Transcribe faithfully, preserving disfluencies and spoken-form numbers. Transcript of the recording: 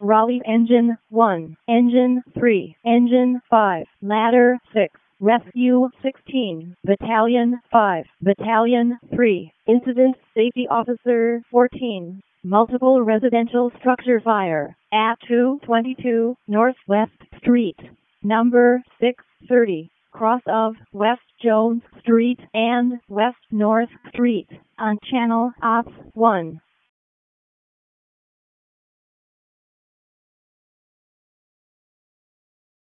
Raleigh Engine one, Engine three, Engine five, Ladder six, Rescue sixteen, Battalion five, Battalion three, Incident Safety Officer fourteen, multiple residential structure fire at two twenty-two Northwest Street, number six thirty, cross of West Jones Street and West North Street, on Channel Ops one.